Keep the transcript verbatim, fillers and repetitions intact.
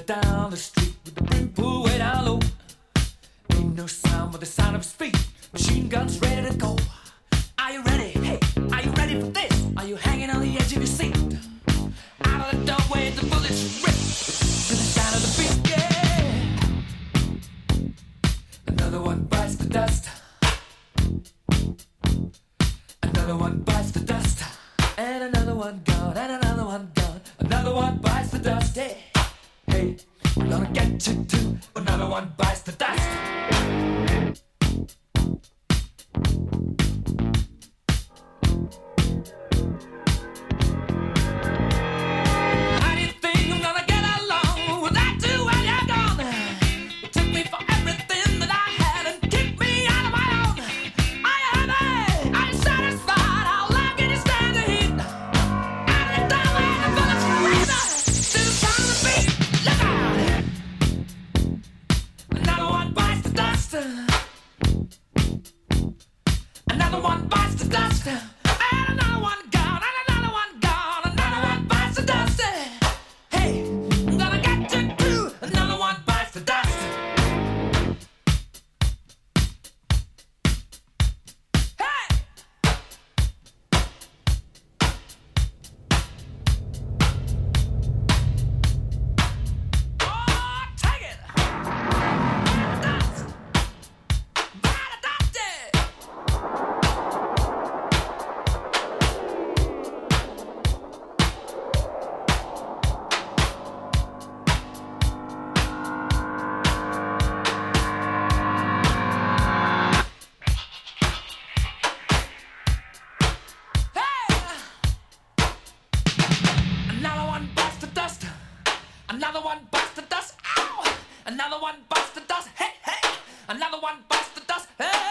headed down the street with the brim pulled way down low. Ain't no sound but the sound of his feet. Machine guns ready to go. Are you ready? Hey, are you ready for this? Are you hanging on the edge of your seat? Out of the doorway, the bullets rip to the sound of the beat. Yeah. Another one bites the dust. Another one bites the dust. And another one gone. And another one gone. Another one bites the dust. Hey, hey, we're gonna get you too. Another one bites the dust. Another one bites the dust, and another one gone, and another one gone, another one bites the dust. Hey, I'm gonna get you too. Another one bites the dust. Hey, oh, take it. Dust. Bite the dust. Another one bites the dust. Another one bites the dust. Ow! Another one bites the dust. Hey, hey! Another one bites the dust. Hey!